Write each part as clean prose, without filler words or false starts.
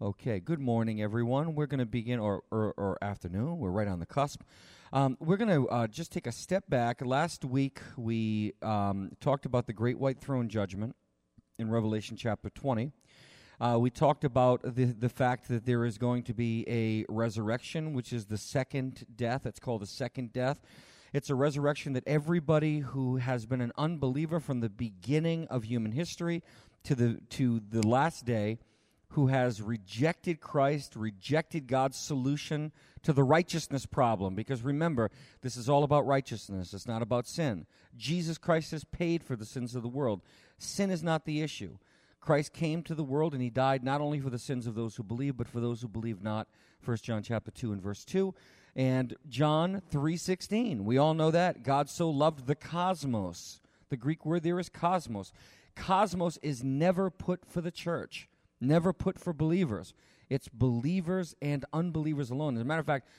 Okay, good morning, everyone. We're going to begin, or afternoon. We're right on the cusp. We're going to just take a step back. Last week, we talked about the Great White Throne Judgment in Revelation chapter 20. We talked about the fact that there is going to be a resurrection, which is the second death. It's called the second death. It's a resurrection that everybody who has been an unbeliever from the beginning of human history to the last day, who has rejected Christ, rejected God's solution to the righteousness problem. Because remember, this is all about righteousness. It's not about sin. Jesus Christ has paid for the sins of the world. Sin is not the issue. Christ came to the world and he died not only for the sins of those who believe, but for those who believe not. 1 John chapter 2 and verse 2. And John 3:16. We all know that. God so loved the cosmos. The Greek word there is cosmos. Cosmos is never put for the church. Never put for believers. It's believers and unbelievers alone. As a matter of fact,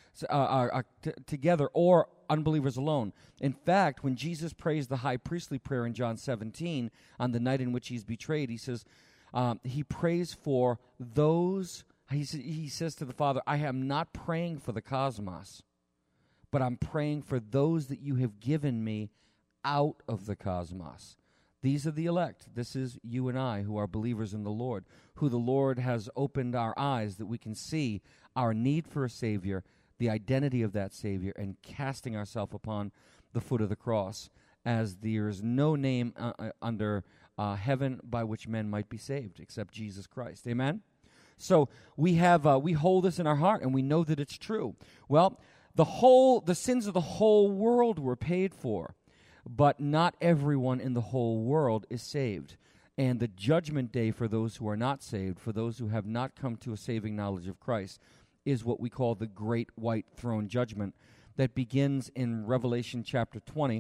together or unbelievers alone. In fact, when Jesus prays the high priestly prayer in John 17, on the night in which he's betrayed, he says, he prays for those, he says to the Father, I am not praying for the cosmos, but I'm praying for those that you have given me out of the cosmos. These are the elect. This is you and I who are believers in the Lord, who the Lord has opened our eyes that we can see our need for a Savior, the identity of that Savior, and casting ourselves upon the foot of the cross, as there is no name under heaven by which men might be saved except Jesus Christ. Amen? So we hold this in our heart, and we know that it's true. Well, the sins of the whole world were paid for. But not everyone in the whole world is saved. And the judgment day for those who are not saved, for those who have not come to a saving knowledge of Christ, is what we call the Great White Throne Judgment that begins in Revelation chapter 20,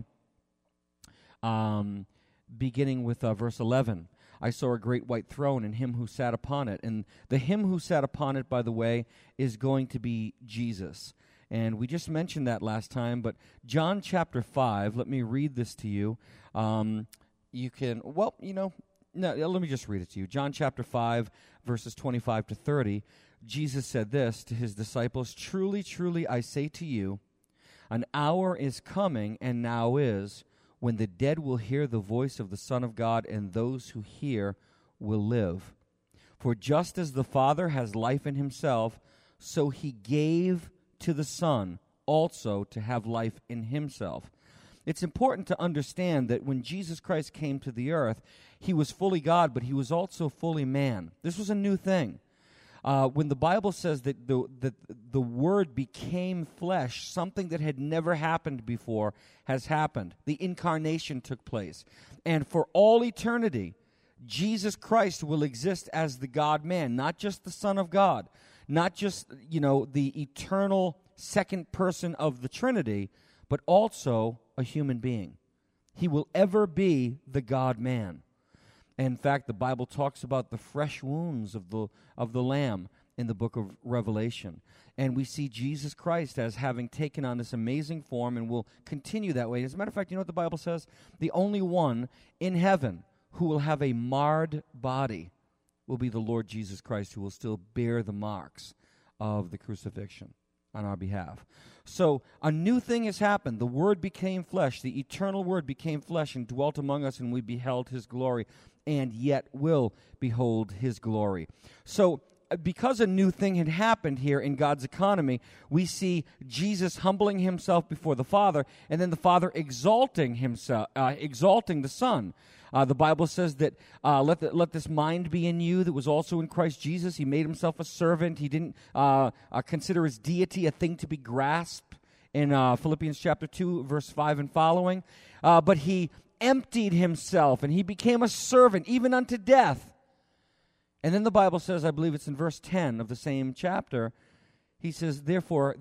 beginning with verse 11. I saw a great white throne and him who sat upon it. And the him who sat upon it, by the way, is going to be Jesus. And we just mentioned that last time, but John chapter 5, let me read this to you. You can, let me just read it to you. John chapter 5, verses 25 to 30, Jesus said this to his disciples, Truly, truly, I say to you, an hour is coming, and now is, when the dead will hear the voice of the Son of God, and those who hear will live. For just as the Father has life in himself, so he gave to the Son also to have life in himself. It's important to understand that when Jesus Christ came to the earth, he was fully God, but he was also fully man. This was a new thing. When the Bible says that the Word became flesh, something that had never happened before has happened. The incarnation took place. And for all eternity, Jesus Christ will exist as the God-man, not just the Son of God, not just, the eternal second person of the Trinity, but also a human being. He will ever be the God-man. In fact, the Bible talks about the fresh wounds of the Lamb in the book of Revelation. And we see Jesus Christ as having taken on this amazing form and will continue that way. As a matter of fact, you know what the Bible says? The only one in heaven who will have a marred body will be the Lord Jesus Christ, who will still bear the marks of the crucifixion on our behalf. So a new thing has happened. The Word became flesh. The eternal Word became flesh and dwelt among us, and we beheld his glory, and yet will behold his glory. So because a new thing had happened here in God's economy, we see Jesus humbling himself before the Father, and then the Father exalting himself, exalting the Son. The Bible says that let this mind be in you that was also in Christ Jesus. He made himself a servant. He didn't consider his deity a thing to be grasped in Philippians chapter 2, verse 5 and following. But he emptied himself, and he became a servant, even unto death. And then the Bible says, I believe it's in verse 10 of the same chapter, he says, therefore,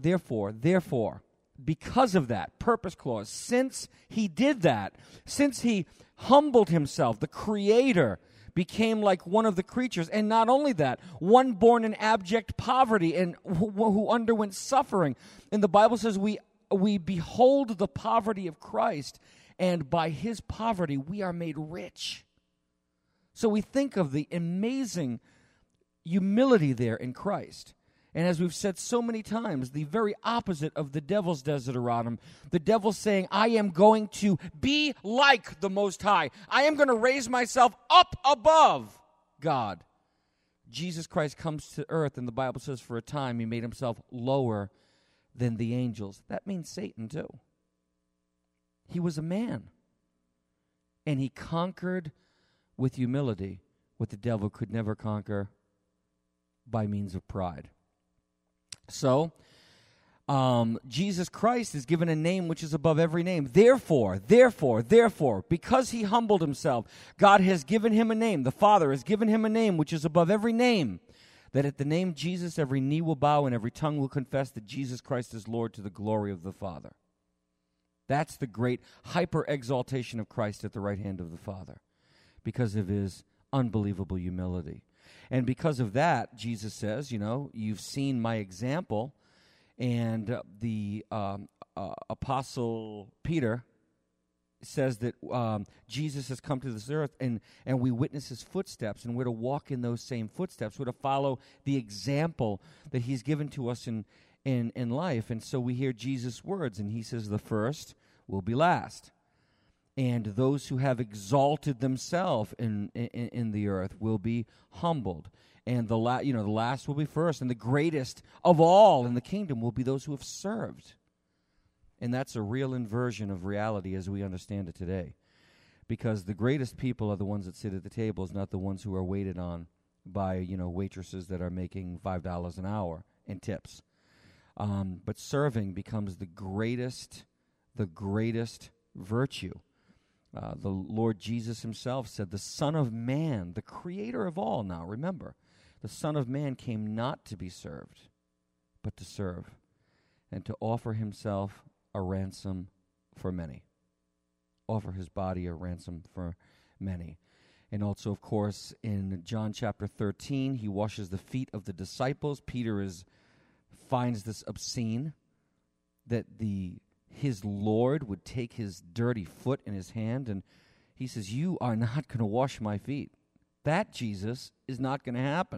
because of that, purpose clause, since he did that, since he humbled himself, the Creator became like one of the creatures. And not only that, one born in abject poverty and who underwent suffering. And the Bible says we behold the poverty of Christ, and by his poverty we are made rich. So we think of the amazing humility there in Christ. And as we've said so many times, the very opposite of the devil's desideratum, the devil's saying, I am going to be like the Most High. I am going to raise myself up above God. Jesus Christ comes to earth, and the Bible says for a time he made himself lower than the angels. That means Satan too. He was a man. And he conquered with humility what the devil could never conquer by means of pride. So, Jesus Christ is given a name which is above every name. Therefore, because he humbled himself, God has given him a name. The Father has given him a name which is above every name, that at the name Jesus every knee will bow and every tongue will confess that Jesus Christ is Lord to the glory of the Father. That's the great hyper-exaltation of Christ at the right hand of the Father because of his unbelievable humility. And because of that, Jesus says, you've seen my example. And the Apostle Peter says that Jesus has come to this earth, and we witness his footsteps, and we're to walk in those same footsteps. We're to follow the example that he's given to us in life. And so we hear Jesus' words, and he says, the first will be last. And those who have exalted themselves in the earth will be humbled. And the last will be first. And the greatest of all in the kingdom will be those who have served. And that's a real inversion of reality as we understand it today. Because the greatest people are the ones that sit at the tables, not the ones who are waited on by, waitresses that are making $5 an hour in tips. But serving becomes the greatest virtue. The Lord Jesus himself said, the Son of Man, the creator of all now, remember, the Son of Man came not to be served, but to serve, and to offer himself a ransom for many. Offer his body a ransom for many. And also, of course, in John chapter 13, he washes the feet of the disciples. Peter finds this obscene, that his Lord would take his dirty foot in his hand, and he says, you are not going to wash my feet. That, Jesus, is not going to happen.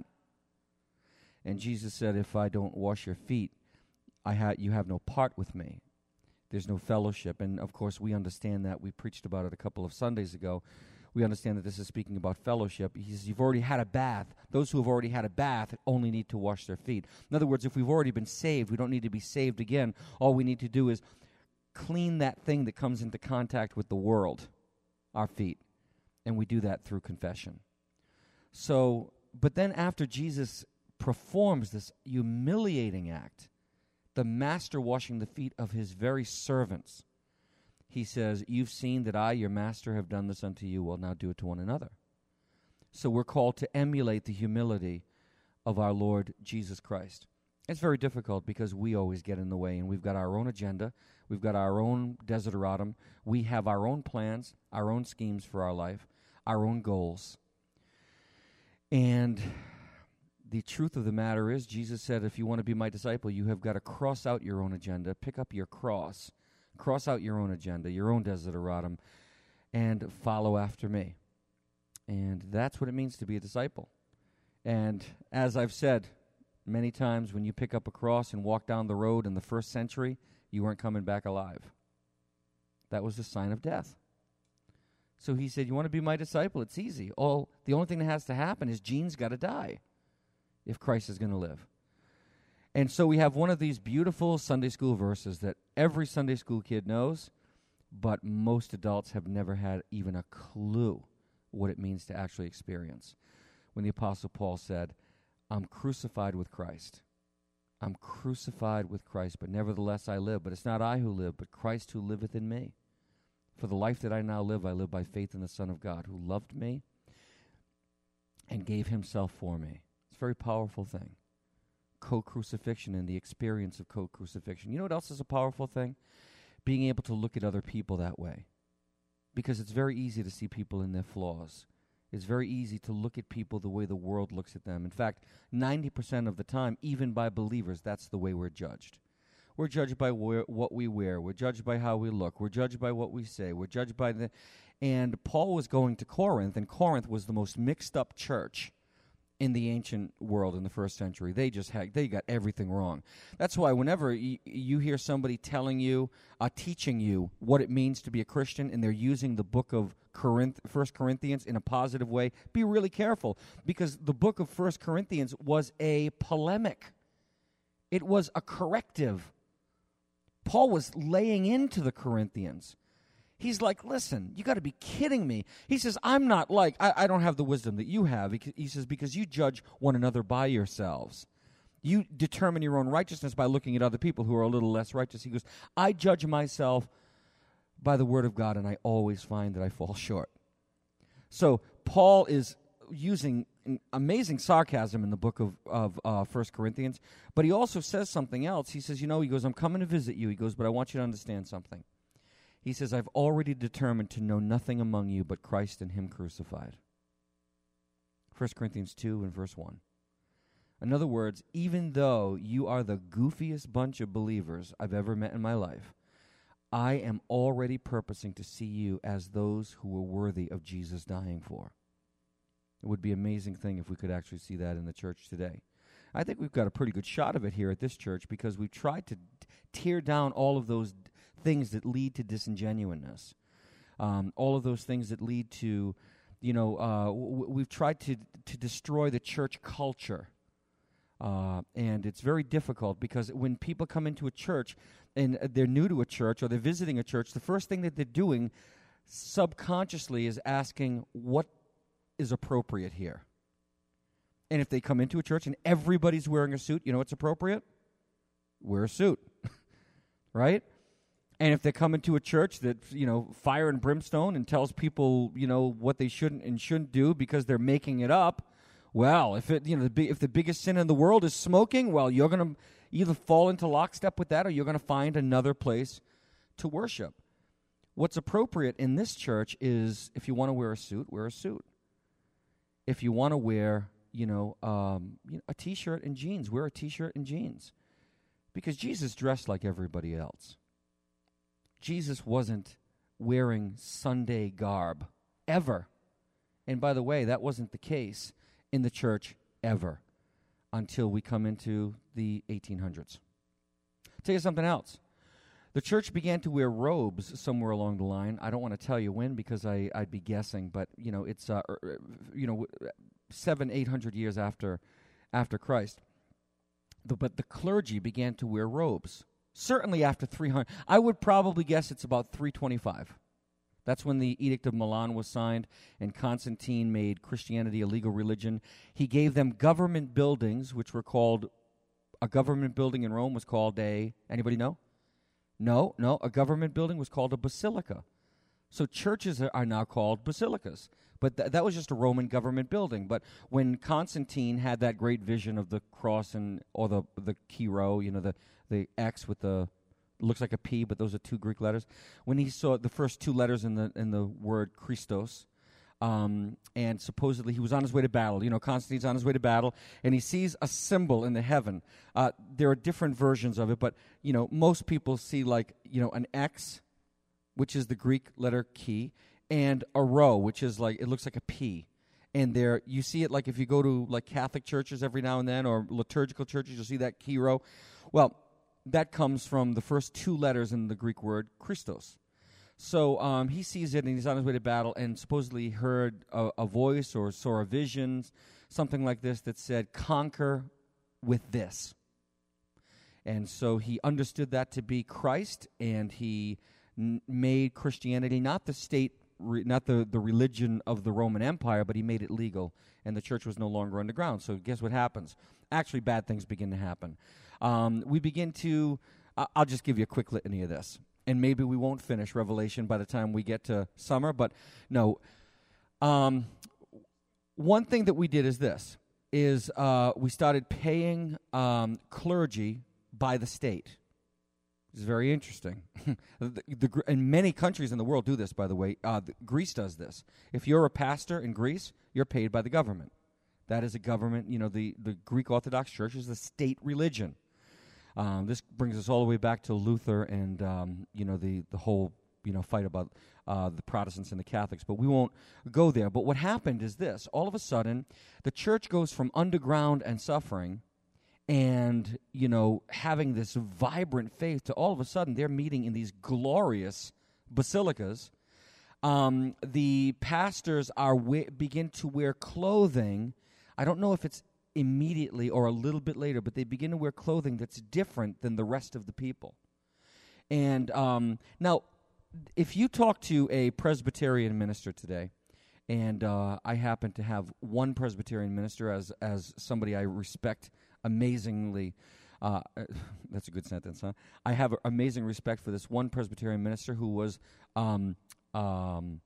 And Jesus said, if I don't wash your feet, you have no part with me. There's no fellowship. And, of course, we understand that. We preached about it a couple of Sundays ago. We understand that this is speaking about fellowship. He says, you've already had a bath. Those who have already had a bath only need to wash their feet. In other words, if we've already been saved, we don't need to be saved again. All we need to do is clean that thing that comes into contact with the world, our feet. And we do that through confession. So, but then after Jesus performs this humiliating act, the master washing the feet of his very servants, he says, you've seen that I, your master, have done this unto you. Well, now do it to one another. So we're called to emulate the humility of our Lord Jesus Christ. It's very difficult because we always get in the way, and we've got our own agenda. We've got our own desideratum. We have our own plans, our own schemes for our life, our own goals. And the truth of the matter is, Jesus said, if you want to be my disciple, you have got to cross out your own agenda, pick up your cross, cross out your own agenda, your own desideratum, and follow after me. And that's what it means to be a disciple. And as I've said many times, when you pick up a cross and walk down the road in the first century, you weren't coming back alive. That was the sign of death. So he said, you want to be my disciple? It's easy. The only thing that has to happen is Gene's got to die if Christ is going to live. And so we have one of these beautiful Sunday school verses that every Sunday school kid knows, but most adults have never had even a clue what it means to actually experience. When the Apostle Paul said, I'm crucified with Christ. I'm crucified with Christ, but nevertheless I live. But it's not I who live, but Christ who liveth in me. For the life that I now live, I live by faith in the Son of God, who loved me and gave himself for me. It's a very powerful thing. Co-crucifixion and the experience of co-crucifixion. You know what else is a powerful thing? Being able to look at other people that way. Because it's very easy to see people in their flaws. It's very easy to look at people the way the world looks at them. In fact, 90% of the time, even by believers, that's the way we're judged. We're judged by what we wear. We're judged by how we look. We're judged by what we say. We're judged by And Paul was going to Corinth, and Corinth was the most mixed up church in the ancient world in the first century. They got everything wrong. That's why whenever you hear somebody telling you, teaching you what it means to be a Christian, and they're using the book of 1 Corinthians in a positive way, be really careful, because the book of 1 Corinthians was a polemic. It was a corrective. Paul was laying into the Corinthians. He's like, listen, you got to be kidding me. He says, I'm not like, I don't have the wisdom that you have. He says, because you judge one another by yourselves. You determine your own righteousness by looking at other people who are a little less righteous. He goes, I judge myself by the word of God, and I always find that I fall short. So Paul is using amazing sarcasm in the book of 1 Corinthians, but he also says something else. He says, he goes, I'm coming to visit you. He goes, but I want you to understand something. He says, I've already determined to know nothing among you but Christ and him crucified. 1 Corinthians 2 and verse 1. In other words, even though you are the goofiest bunch of believers I've ever met in my life, I am already purposing to see you as those who were worthy of Jesus dying for. It would be an amazing thing if we could actually see that in the church today. I think we've got a pretty good shot of it here at this church because we've tried to tear down all of those things that lead to disingenuousness, all of those things that lead to, we've tried to destroy the church culture. And it's very difficult because when people come into a church and they're new to a church or they're visiting a church, the first thing that they're doing subconsciously is asking what is appropriate here. And if they come into a church and everybody's wearing a suit, you know what's appropriate? Wear a suit, right? And if they come into a church that's, fire and brimstone and tells people, what they shouldn't and shouldn't do because they're making it up, well, if the biggest sin in the world is smoking, well, you're going to either fall into lockstep with that or you're going to find another place to worship. What's appropriate in this church is if you want to wear a suit, wear a suit. If you want to wear, a T-shirt and jeans, wear a T-shirt and jeans. Because Jesus dressed like everybody else. Jesus wasn't wearing Sunday garb, ever. And by the way, that wasn't the case in the church ever until we come into the 1800s. I'll tell you something else. The church began to wear robes somewhere along the line. I don't want to tell you when because I'd be guessing, but it's 700-800 years after Christ. But the clergy began to wear robes. Certainly after 300. I would probably guess it's about 325. That's when the Edict of Milan was signed, and Constantine made Christianity a legal religion. He gave them government buildings, which were called, a government building in Rome was called anybody know? No, a government building was called a basilica. So churches are now called basilicas. But that was just a Roman government building. But when Constantine had that great vision of the cross or the Kiro, the X with looks like a P, but those are two Greek letters. When he saw the first two letters in the word Christos, and supposedly he was on his way to battle. Constantine's on his way to battle, and he sees a symbol in the heaven. There are different versions of it, but most people see an X, which is the Greek letter chi, and a rho, which is it looks like a P. And there, you see it if you go to Catholic churches every now and then, or liturgical churches, you'll see that chi rho. Well, that comes from the first two letters in the Greek word Christos. So he sees it, and he's on his way to battle, and supposedly heard a voice or saw a vision, something like this, that said, "Conquer with this." And so he understood that to be Christ, and he made Christianity not the state, not the religion of the Roman Empire, but he made it legal, and the church was no longer underground. So guess what happens? Actually, bad things begin to happen. We begin to, I'll just give you a quick litany of this, and maybe we won't finish Revelation by the time we get to summer, but no. One thing that we did is this, we started paying clergy by the state. It's very interesting. And many countries in the world do this, by the way. Greece does this. If you're a pastor in Greece, you're paid by the government. That is a government, the Greek Orthodox Church is the state religion. This brings us all the way back to Luther and, the whole, fight about the Protestants and the Catholics, but we won't go there. But what happened is this. All of a sudden, the church goes from underground and suffering and, having this vibrant faith to all of a sudden they're meeting in these glorious basilicas. The pastors begin to wear clothing. I don't know if it's immediately or a little bit later, but they begin to wear clothing that's different than the rest of the people. And now, if you talk to a Presbyterian minister today, and I happen to have one Presbyterian minister as somebody I respect amazingly. That's a good sentence, huh? I have amazing respect for this one Presbyterian minister who was no.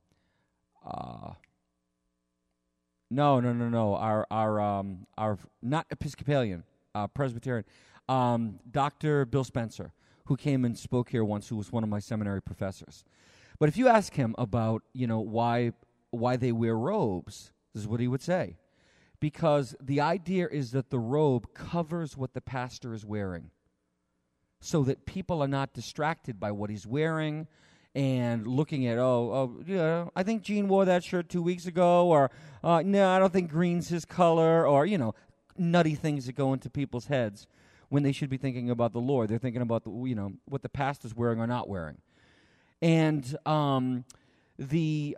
Our not Episcopalian, Presbyterian, Dr. Bill Spencer, who came and spoke here once, who was one of my seminary professors. But if you ask him about, why they wear robes, this is what he would say. Because the idea is that the robe covers what the pastor is wearing, so that people are not distracted by what he's wearing and looking at, I think Gene wore that shirt 2 weeks ago, or no, I don't think green's his color, or, nutty things that go into people's heads when they should be thinking about the Lord. They're thinking about, what the pastor's wearing or not wearing. And the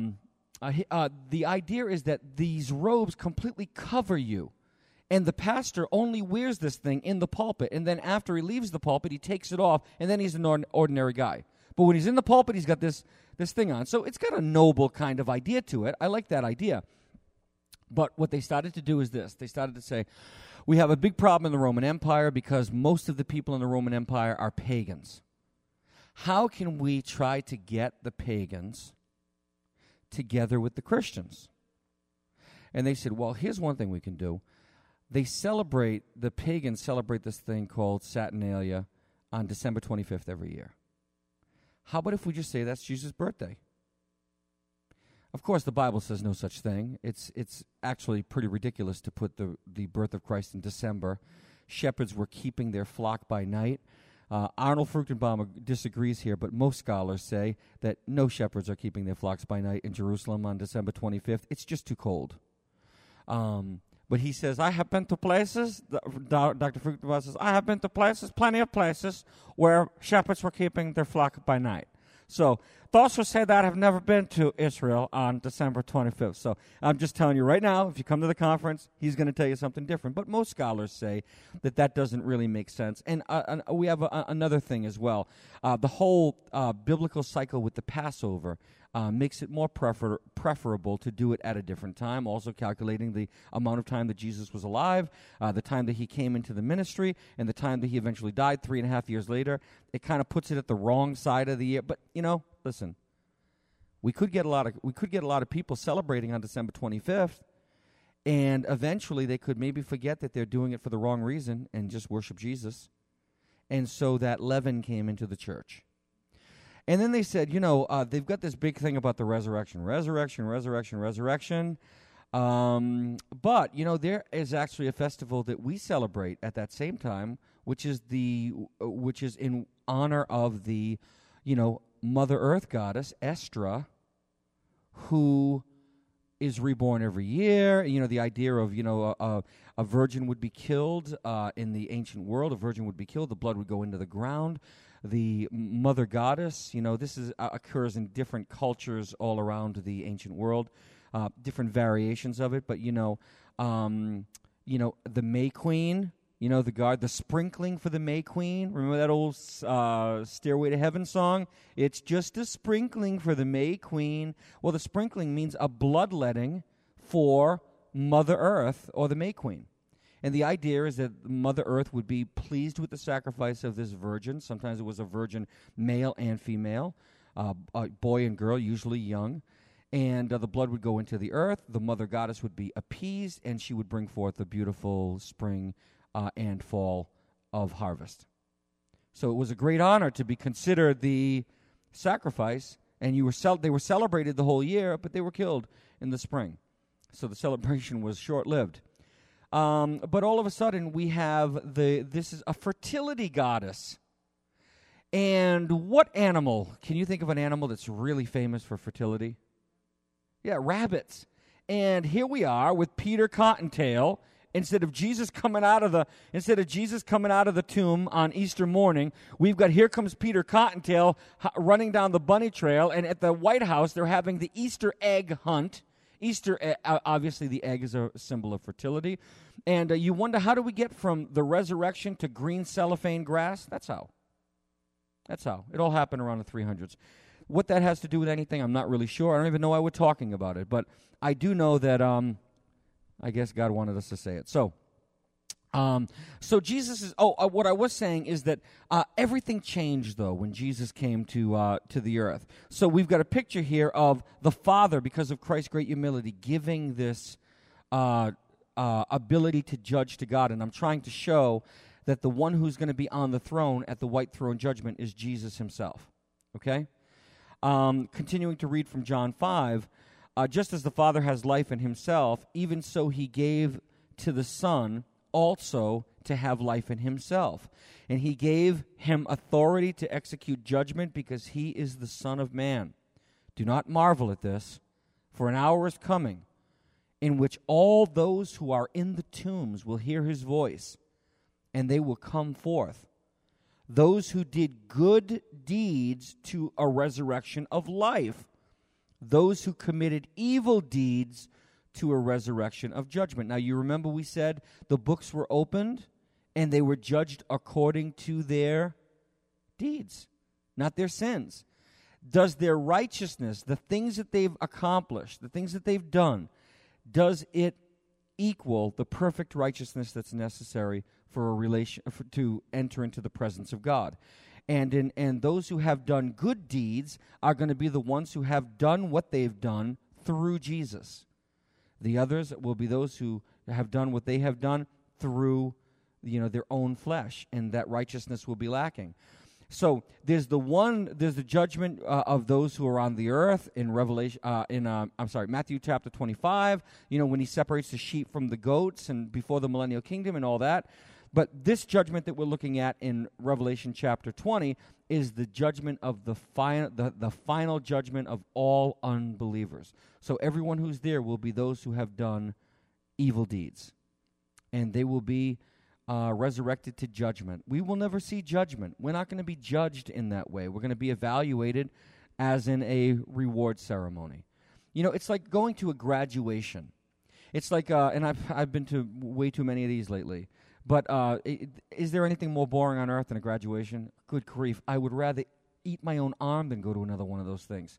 idea is that these robes completely cover you. And the pastor only wears this thing in the pulpit, and then after he leaves the pulpit, he takes it off, and then he's an ordinary guy. But when he's in the pulpit, he's got this thing on. So it's got a noble kind of idea to it. I like that idea. But what they started to do is this. They started to say, we have a big problem in the Roman Empire because most of the people in the Roman Empire are pagans. How can we try to get the pagans together with the Christians? And they said, well, here's one thing we can do. The pagans celebrate this thing called Saturnalia on December 25th every year. How about if we just say that's Jesus' birthday? Of course, the Bible says no such thing. It's actually pretty ridiculous to put the birth of Christ in December. Shepherds were keeping their flock by night. Arnold Fruchtenbaum disagrees here, but most scholars say that no shepherds are keeping their flocks by night in Jerusalem on December 25th. It's just too cold. But he says, I have been to places, Dr. Fruchtenbaum says, I have been to places, plenty of places, where shepherds were keeping their flock by night. So those who say that have never been to Israel on December 25th. So I'm just telling you right now, if you come to the conference, he's going to tell you something different. But most scholars say that doesn't really make sense. And we have another thing as well. The whole biblical cycle with the Passover makes it more preferable to do it at a different time, also calculating the amount of time that Jesus was alive, the time that he came into the ministry, and the time that he eventually died 3.5 years later. It kind of puts it at the wrong side of the year. But, listen, we could get a lot of people celebrating on December 25th, and eventually they could maybe forget that they're doing it for the wrong reason and just worship Jesus. And so that leaven came into the church. And then they said, they've got this big thing about the resurrection. But, there is actually a festival that we celebrate at that same time, which is in honor of the, Mother Earth goddess, Estra, who is reborn every year. The idea of, a virgin would be killed in the ancient world. A virgin would be killed. The blood would go into the ground. The mother goddess, this occurs in different cultures all around the ancient world, different variations of it. But the May Queen, the sprinkling for the May Queen. Remember that old Stairway to Heaven song? It's just a sprinkling for the May Queen. Well, the sprinkling means a bloodletting for Mother Earth or the May Queen. And the idea is that Mother Earth would be pleased with the sacrifice of this virgin. Sometimes it was a virgin, male and female, a boy and girl, usually young. And the blood would go into the earth. The mother goddess would be appeased, and she would bring forth a beautiful spring and fall of harvest. So it was a great honor to be considered the sacrifice, and they were celebrated the whole year, but they were killed in the spring. So the celebration was short-lived. But all of a sudden, we have this is a fertility goddess. And what animal? Can you think of an animal that's really famous for fertility? Yeah, rabbits. And here we are with Peter Cottontail. Instead of Jesus coming out of the tomb on Easter morning, we've got here comes Peter Cottontail running down the bunny trail, and at the White House they're having the Easter egg hunt. Obviously the egg is a symbol of fertility, and you wonder, how do we get from the resurrection to green cellophane grass? That's how. It all happened around the 300s. What that has to do with anything, I'm not really sure. I don't even know why we're talking about it, but I do know that I guess God wanted us to say it. So Jesus is. What I was saying is that everything changed though when Jesus came to the earth. So we've got a picture here of the Father, because of Christ's great humility, giving this ability to judge to God, and I'm trying to show that the one who's going to be on the throne at the white throne judgment is Jesus himself. Okay? Continuing to read from John 5, just as the Father has life in himself, even so he gave to the Son also to have life in himself. And he gave him authority to execute judgment, because he is the Son of Man. Do not marvel at this, for an hour is coming in which all those who are in the tombs will hear his voice, and they will come forth. Those who did good deeds to a resurrection of life. Those who committed evil deeds to a resurrection of judgment. Now, you remember we said the books were opened and they were judged according to their deeds, not their sins. Does their righteousness, the things that they've accomplished, the things that they've done, does it equal the perfect righteousness that's necessary for to enter into the presence of God? And those who have done good deeds are going to be the ones who have done what they've done through Jesus. The others will be those who have done what they have done through, their own flesh, and that righteousness will be lacking. So there's the judgment of those who are on the earth in Matthew chapter 25. When he separates the sheep from the goats, and before the millennial kingdom and all that. But this judgment that we're looking at in Revelation chapter 20 is the judgment of the final judgment of all unbelievers. So everyone who's there will be those who have done evil deeds, and they will be resurrected to judgment. We will never see judgment. We're not going to be judged in that way. We're going to be evaluated as in a reward ceremony. It's like going to a graduation. It's like, and I've been to way too many of these lately. But is there anything more boring on earth than a graduation? Good grief. I would rather eat my own arm than go to another one of those things.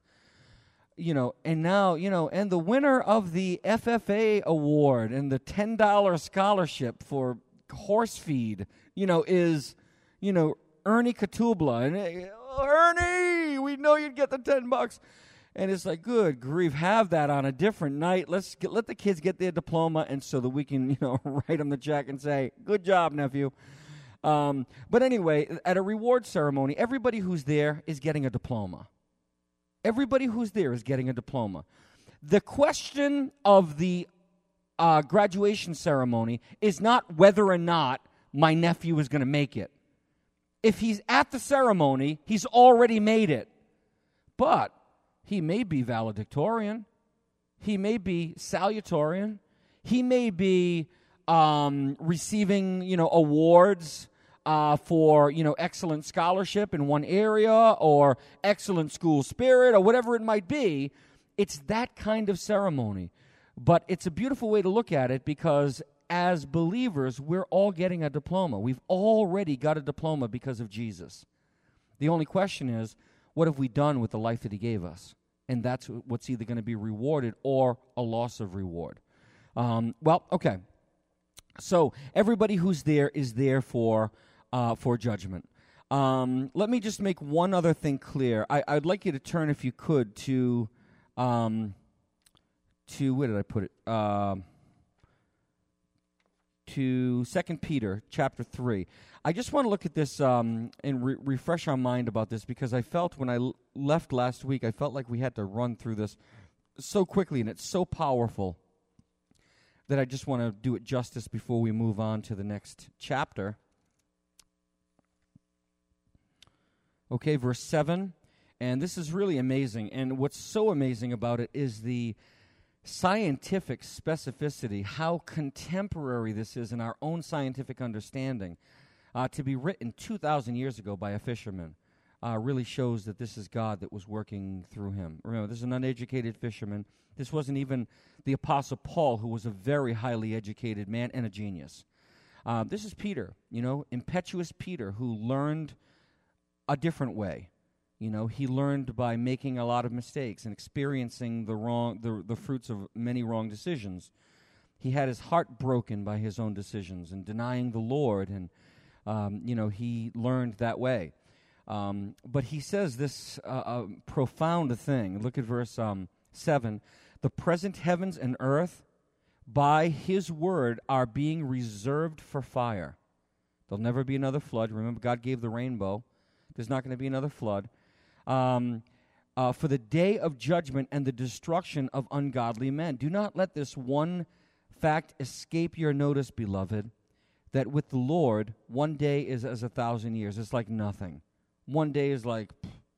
And now, and the winner of the FFA award and the $10 scholarship for horse feed, is, Ernie Katubla. And Ernie, we know you'd get the $10. And it's like, good grief, have that on a different night. Let the kids get their diploma, and so that we can, write them the check and say, good job, nephew. But anyway, at a reward ceremony, everybody who's there is getting a diploma. Everybody who's there is getting a diploma. The question of the graduation ceremony is not whether or not my nephew is going to make it. If he's at the ceremony, he's already made it. But he may be valedictorian. He may be salutatorian. He may be receiving, awards for, excellent scholarship in one area or excellent school spirit or whatever it might be. It's that kind of ceremony. But it's a beautiful way to look at it, because as believers, we're all getting a diploma. We've already got a diploma because of Jesus. The only question is, what have we done with the life that he gave us? And that's what's either going to be rewarded or a loss of reward. Okay. So everybody who's there is there for judgment. Let me just make one other thing clear. I'd like you to turn, if you could, to where did I put it? To 2 Peter chapter 3. I just want to look at this and refresh our mind about this, because I felt when I left last week, I felt like we had to run through this so quickly, and it's so powerful that I just want to do it justice before we move on to the next chapter. Okay, verse 7. And this is really amazing. And what's so amazing about it is the scientific specificity, how contemporary this is in our own scientific understanding. To be written 2,000 years ago by a fisherman really shows that this is God that was working through him. Remember, this is an uneducated fisherman. This wasn't even the Apostle Paul, who was a very highly educated man and a genius. This is Peter, impetuous Peter, who learned a different way. He learned by making a lot of mistakes and experiencing the fruits of many wrong decisions. He had his heart broken by his own decisions and denying the Lord, and he learned that way. But he says this profound thing. Look at verse 7. The present heavens and earth, by his word, are being reserved for fire. There'll never be another flood. Remember, God gave the rainbow. There's not going to be another flood. For the day of judgment and the destruction of ungodly men. Do not let this one fact escape your notice, beloved, that with the Lord, one day is as 1,000 years. It's like nothing. One day is like,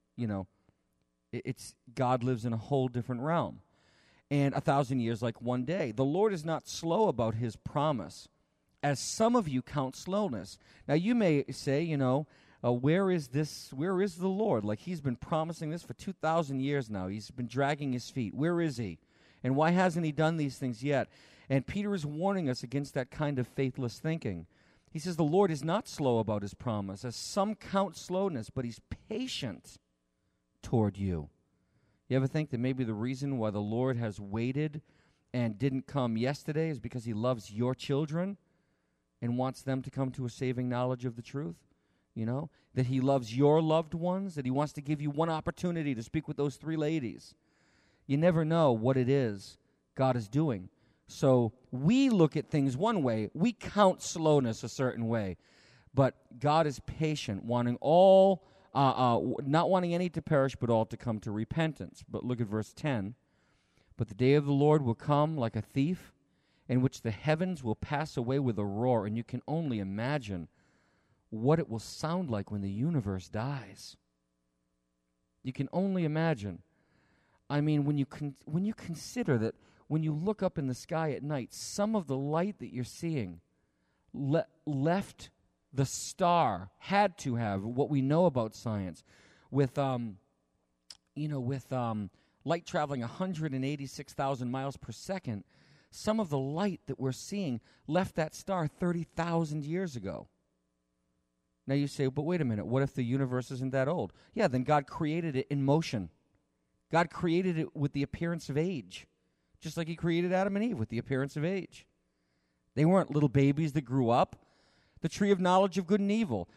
it's God lives in a whole different realm. And 1,000 years like one day. The Lord is not slow about his promise, as some of you count slowness. Now you may say, where is the Lord? Like, he's been promising this for 2,000 years now. He's been dragging his feet. Where is he? And why hasn't he done these things yet? And Peter is warning us against that kind of faithless thinking. He says the Lord is not slow about his promise, as some count slowness, but he's patient toward you. You ever think that maybe the reason why the Lord has waited and didn't come yesterday is because he loves your children and wants them to come to a saving knowledge of the truth? That he loves your loved ones, that he wants to give you one opportunity to speak with those 3 ladies. You never know what it is God is doing. So we look at things one way. We count slowness a certain way. But God is patient, wanting all, not wanting any to perish, but all to come to repentance. But look at verse 10. But the day of the Lord will come like a thief, in which the heavens will pass away with a roar, and you can only imagine what it will sound like when the universe dies. You can only imagine. I mean, when you consider that when you look up in the sky at night, some of the light that you're seeing left the star, had to have, what we know about science, with light traveling 186,000 miles per second, some of the light that we're seeing left that star 30,000 years ago. Now you say, but wait a minute, what if the universe isn't that old? Yeah, then God created it in motion. God created it with the appearance of age, just like he created Adam and Eve with the appearance of age. They weren't little babies that grew up. The tree of knowledge of good and evil.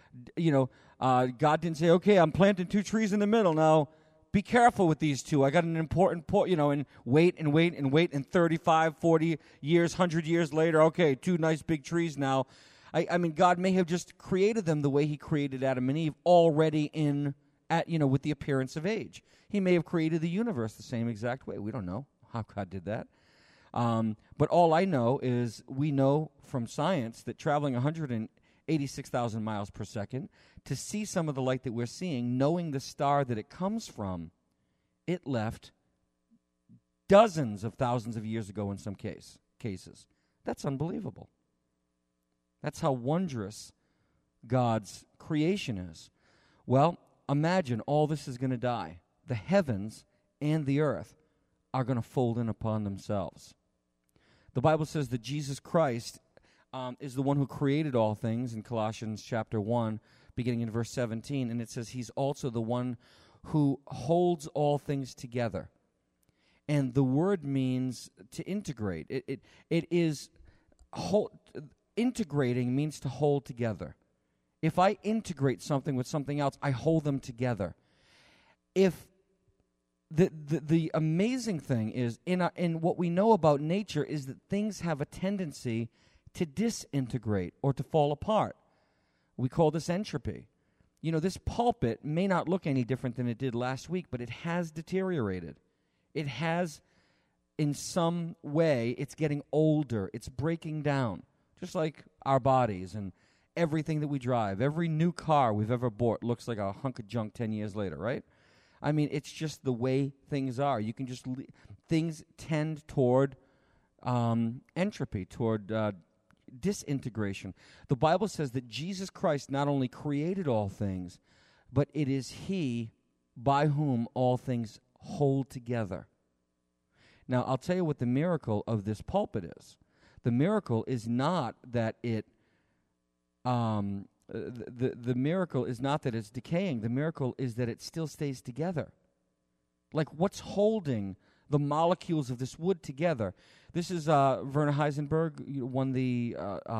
God didn't say, okay, I'm planting 2 trees in the middle. Now, be careful with these 2. I got an important point, and wait, and 35, 40 years, 100 years later, okay, 2 nice big trees now. I mean, God may have just created them the way he created Adam and Eve, already with the appearance of age. He may have created the universe the same exact way. We don't know how God did that. But all I know is we know from science that traveling 186,000 miles per second, to see some of the light that we're seeing, knowing the star that it comes from, it left dozens of thousands of years ago in some cases. That's unbelievable. That's how wondrous God's creation is. Well, imagine all this is going to die. The heavens and the earth are going to fold in upon themselves. The Bible says that Jesus Christ is the one who created all things in Colossians chapter 1, beginning in verse 17, and it says he's also the one who holds all things together. And the word means to integrate. It is integrating means to hold together. If I integrate something with something else, I hold them together. If the amazing thing is, in what we know about nature, is that things have a tendency to disintegrate or to fall apart. We call this entropy. This pulpit may not look any different than it did last week, but it has deteriorated. It has, in some way, it's getting older. It's breaking down, just like our bodies. everything that we drive. Every new car we've ever bought looks like a hunk of junk 10 years later, right? I mean, it's just the way things are. You can just things tend toward entropy, toward disintegration. The Bible says that Jesus Christ not only created all things, but it is He by whom all things hold together. Now, I'll tell you what the miracle of this pulpit is. The miracle is not that it the miracle is not that it's decaying. The miracle is that it still stays together. Like, what's holding the molecules of this wood together? This is Werner Heisenberg won the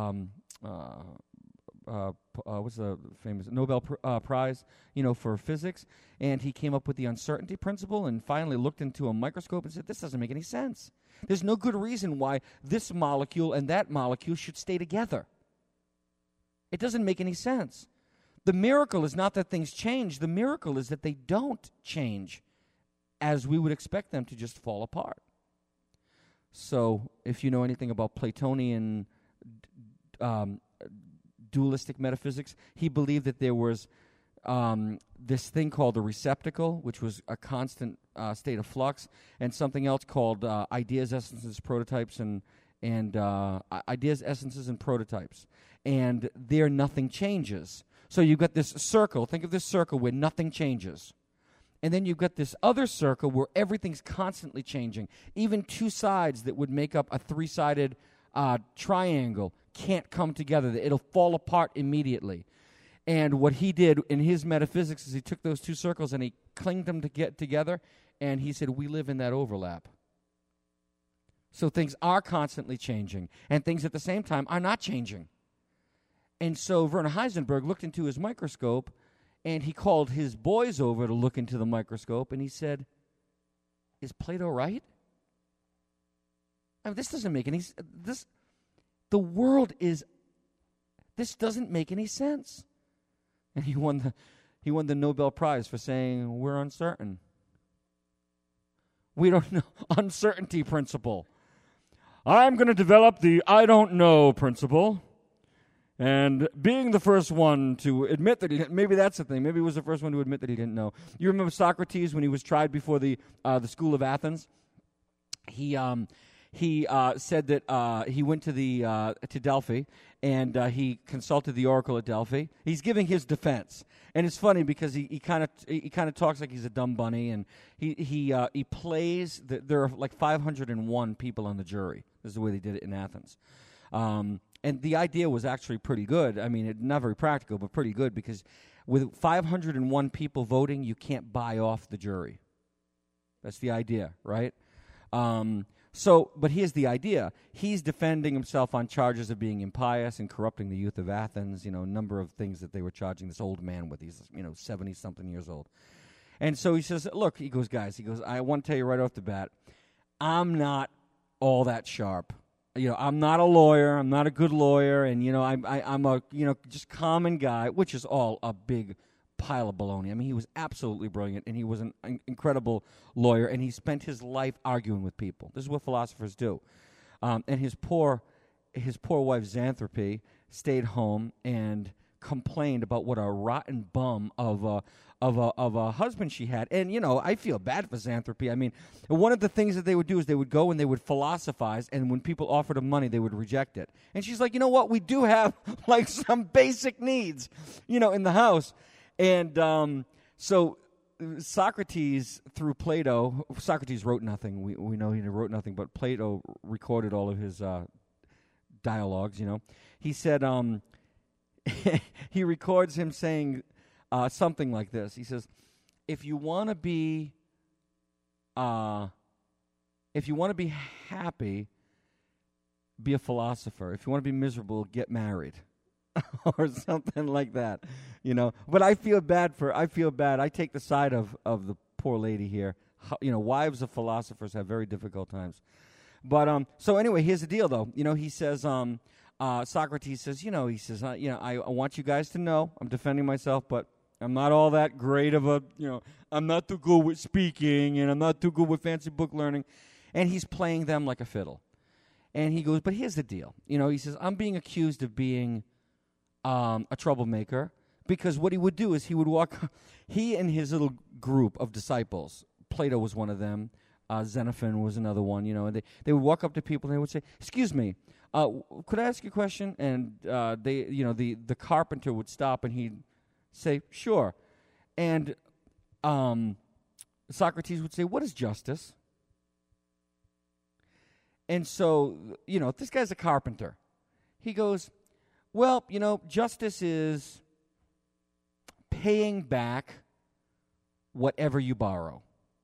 what's the famous Nobel Prize, for physics, and he came up with the uncertainty principle and finally looked into a microscope and said, this doesn't make any sense. There's no good reason why this molecule and that molecule should stay together. It doesn't make any sense. The miracle is not that things change. The miracle is that they don't change as we would expect them to just fall apart. So if you know anything about Platonian dualistic metaphysics, he believed that there was this thing called a receptacle, which was a constant state of flux, and something else called ideas, essences, prototypes, and ideas, essences, and prototypes. And there nothing changes. So you've got this circle. Think of this circle where nothing changes. And then you've got this other circle where everything's constantly changing. Even two sides that would make up a three-sided triangle can't come together. It'll fall apart immediately. And what he did in his metaphysics is he took those two circles and he clinged them to get together, and he said, we live in that overlap. So things are constantly changing, and things at the same time are not changing. And so Werner Heisenberg looked into his microscope, and he called his boys over to look into the microscope, and he said, is Plato right? I mean, this doesn't make any sense. The world is, this doesn't make any sense. And he won the Nobel Prize for saying, we're uncertain. We don't know. Uncertainty principle. I'm going to develop the I don't know principle. And being the first one to admit that he didn't, maybe that's the thing. Maybe he was the first one to admit that he didn't know. You remember Socrates when he was tried before the school of Athens? He said that he went to Delphi, and he consulted the oracle at Delphi. He's giving his defense, and it's funny because he kind of talks like he's a dumb bunny, and he plays. There are like 501 people on the jury. This is the way they did it in Athens. And the idea was actually pretty good. I mean, not very practical, but pretty good, because with 501 people voting, you can't buy off the jury. That's the idea, right? But here's the idea. He's defending himself on charges of being impious and corrupting the youth of Athens, a number of things that they were charging this old man with. He's, 70-something years old. And so he says, look, he goes, I want to tell you right off the bat, I'm not all that sharp. I'm not a lawyer. I'm not a good lawyer. And, I'm a, just common guy, which is all a big pile of baloney. I mean, he was absolutely brilliant, and he was an incredible lawyer, and he spent his life arguing with people. This is what philosophers do. And his poor wife, Xanthrope, stayed home and complained about what a rotten bum of a husband she had. And, I feel bad for Xanthrope. I mean, one of the things that they would do is they would go and they would philosophize, and when people offered them money, they would reject it. And she's like, you know what? We do have, like, some basic needs, in the house. And so Socrates, through Plato, Socrates wrote nothing. We know he wrote nothing, but Plato recorded all of his dialogues, He said, he records him saying something like this. He says, if you want to be happy, be a philosopher. If you want to be miserable, get married. Or something like that, But I feel bad. I take the side of the poor lady here. Wives of philosophers have very difficult times. But so anyway, here's the deal, though. He says, Socrates says, I want you guys to know I'm defending myself, but I'm not all that great of a, I'm not too good with speaking, and I'm not too good with fancy book learning. And he's playing them like a fiddle. And he goes, but here's the deal. He says, I'm being accused of being a troublemaker, because what he would do is he would walk, he and his little group of disciples, Plato was one of them, Xenophon was another one, and they would walk up to people and they would say, "Excuse me, could I ask you a question?" And the carpenter would stop and he'd say, "Sure." And Socrates would say, "What is justice?" And so, this guy's a carpenter. He goes, "Well, justice is paying back whatever you borrow."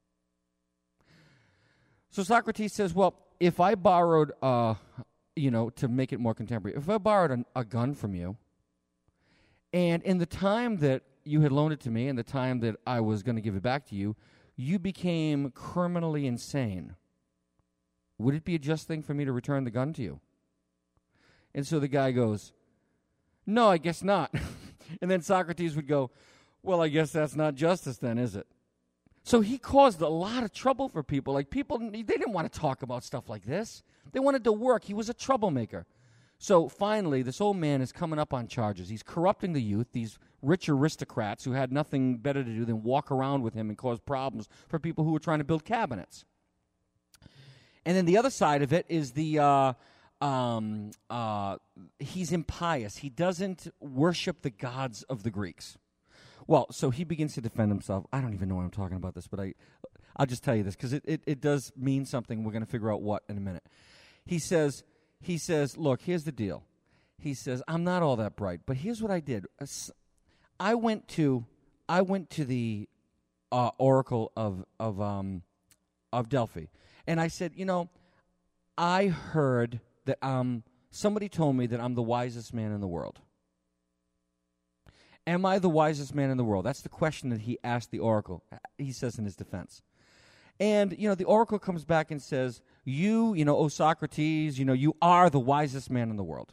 So Socrates says, "Well, if I borrowed, to make it more contemporary, if I borrowed a gun from you, and in the time that you had loaned it to me and the time that I was going to give it back to you, you became criminally insane, would it be a just thing for me to return the gun to you?" And so the guy goes, "No, I guess not." And then Socrates would go, "Well, I guess that's not justice then, is it?" So he caused a lot of trouble for people. Like, people, they didn't want to talk about stuff like this. They wanted to work. He was a troublemaker. So finally, this old man is coming up on charges. He's corrupting the youth, these rich aristocrats who had nothing better to do than walk around with him and cause problems for people who were trying to build cabinets. And then the other side of it is he's impious. He doesn't worship the gods of the Greeks. Well, so he begins to defend himself. I don't even know why I'm talking about this, but I'll just tell you this because it does mean something. We're going to figure out what in a minute. He says, "Look, here's the deal." He says, "I'm not all that bright, but here's what I did. I went to the oracle of Delphi, and I said, I heard that somebody told me that I'm the wisest man in the world. Am I the wisest man in the world?" That's the question that he asked the oracle. He says in his defense. And, the oracle comes back and says, "You, O Socrates, you are the wisest man in the world."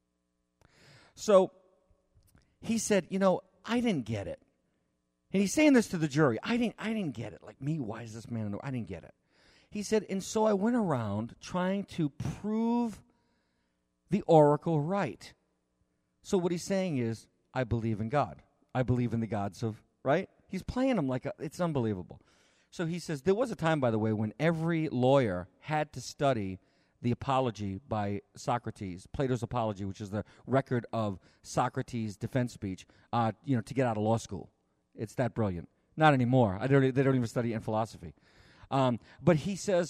So he said, I didn't get it. And he's saying this to the jury. I didn't get it. Like, me, wisest man in the world. I didn't get it. He said, and so I went around trying to prove the oracle right. So what he's saying is, I believe in God. I believe in the gods of, right? He's playing them like it's unbelievable. So he says, there was a time, by the way, when every lawyer had to study the Apology by Socrates, Plato's Apology, which is the record of Socrates' defense speech, to get out of law school. It's that brilliant. Not anymore. They don't even study it in philosophy. But he says,